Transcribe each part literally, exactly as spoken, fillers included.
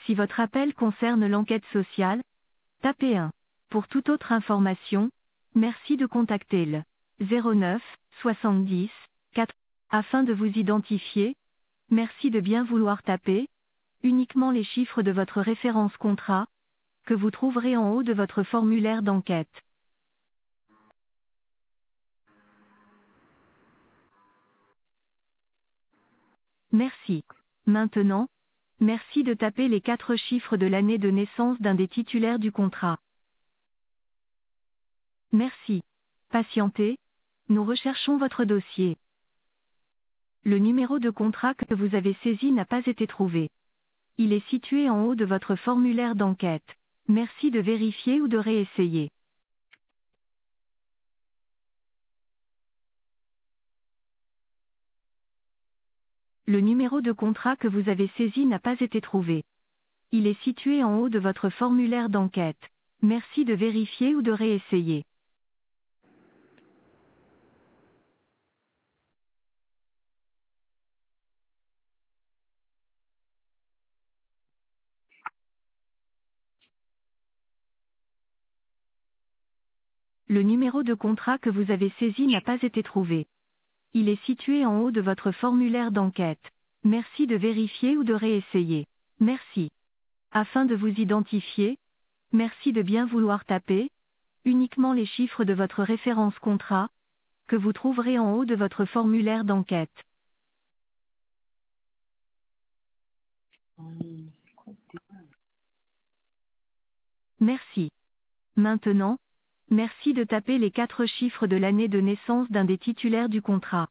Si votre appel concerne l'enquête sociale, tapez un. Pour toute autre information, merci de contacter le zéro neuf soixante-dix quatre. Afin de vous identifier, merci de bien vouloir taper uniquement les chiffres de votre référence contrat, que vous trouverez en haut de votre formulaire d'enquête. Merci. Maintenant, merci de taper les quatre chiffres de l'année de naissance d'un des titulaires du contrat. Merci. Patientez, nous recherchons votre dossier. Le numéro de contrat que vous avez saisi n'a pas été trouvé. Il est situé en haut de votre formulaire d'enquête. Merci de vérifier ou de réessayer. Le numéro de contrat que vous avez saisi n'a pas été trouvé. Il est situé en haut de votre formulaire d'enquête. Merci de vérifier ou de réessayer. Le numéro de contrat que vous avez saisi n'a pas été trouvé. Il est situé en haut de votre formulaire d'enquête. Merci de vérifier ou de réessayer. Merci. Afin de vous identifier, merci de bien vouloir taper uniquement les chiffres de votre référence contrat, que vous trouverez en haut de votre formulaire d'enquête. Hum, Merci. Maintenant, merci de taper les quatre chiffres de l'année de naissance d'un des titulaires du contrat.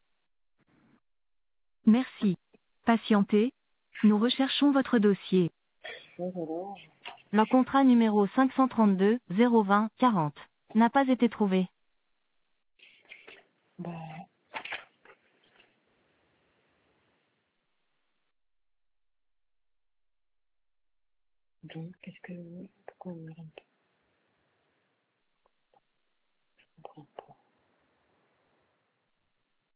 Merci. Patientez, nous recherchons votre dossier. ça, voilà. Le contrat numéro cinq cent trente-deux zéro vingt quarante n'a pas été trouvé. Bah, donc, qu'est-ce que... Pourquoi on me rend pas? Je comprends pas.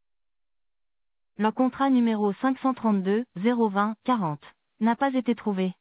Le contrat numéro cinq cent trente-deux zéro vingt quarante n'a pas été trouvé.